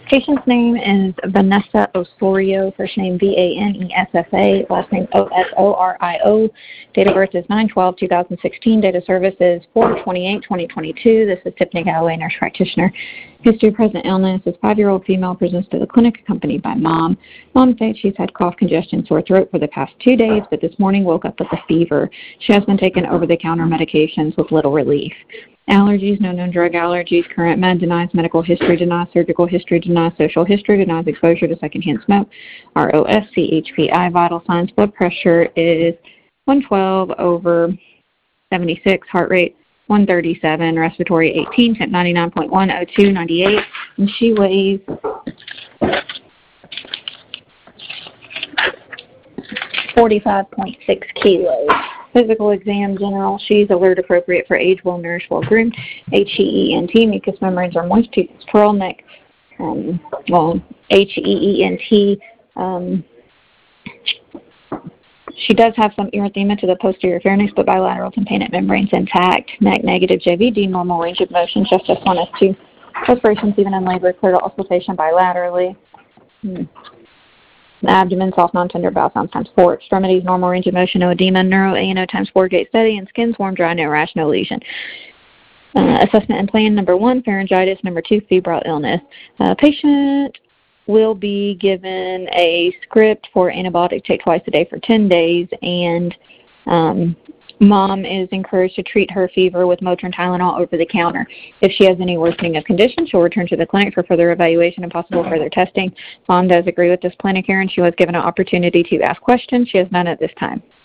Patient's name is Vanessa Osorio, first name Vanessa, last name Osorio. Date of birth is 9/12/2016. Date of service is 4/28/2022. This is Tiffany Galloway, nurse practitioner. History of present illness is 5-year-old female, presents to the clinic accompanied by mom. Mom states she's had cough, congestion, sore throat for the past 2 days, but this morning woke up with a fever. She has been taking over-the-counter medications with little relief. Allergies, no known drug allergies. Current med denies. Medical history denies. Surgical history denies. Social history denies. Exposure to secondhand smoke. ROS, CHPI. Vital signs. Blood pressure is 112/76. Heart rate 137. Respiratory 18. Temp 99.1. O2 98. And she weighs 45.6 kilos. Physical exam, general. She's alert, appropriate for age, well nourished, well groomed. HEENT, mucous membranes are moist, tooth is pearl neck. HEENT. She does have some erythema to the posterior pharynx, but bilateral tympanic membranes intact. Neck negative, JVD, normal range of motion, just S1, S2. Respirations even in labor, clear to auscultation bilaterally. Abdomen, soft, non-tender bowel sounds times 4. Extremities, normal range of motion, no edema. Neuro, ANO times 4, gait steady. And skin, warm, dry, no rash, no lesion. Assessment and plan, number 1, pharyngitis. Number 2, febrile illness. Patient will be given a script for antibiotic take twice a day for 10 days. And mom is encouraged to treat her fever with Motrin Tylenol over the counter. If she has any worsening of condition, she'll return to the clinic for further evaluation and possible further testing. Mom does agree with this plan of care, and she was given an opportunity to ask questions. She has none at this time.